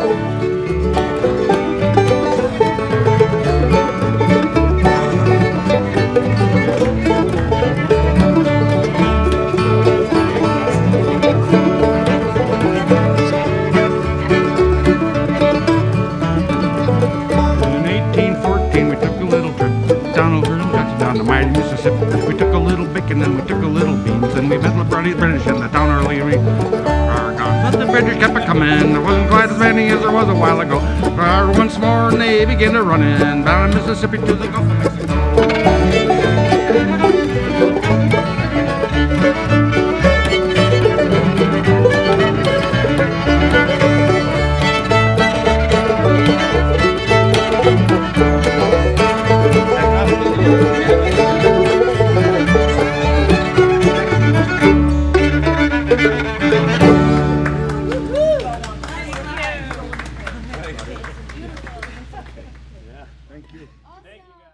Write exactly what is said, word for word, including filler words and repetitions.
Mighty Mississippi. We took a little bacon and we took a little beans, and we met the bloody British in the town early. But the British kept a coming. There wasn't quite as many as there was a while ago. Uh, once more and they began to run in down Mississippi to the Gulf of Mexico. Thank you. Thank you, guys.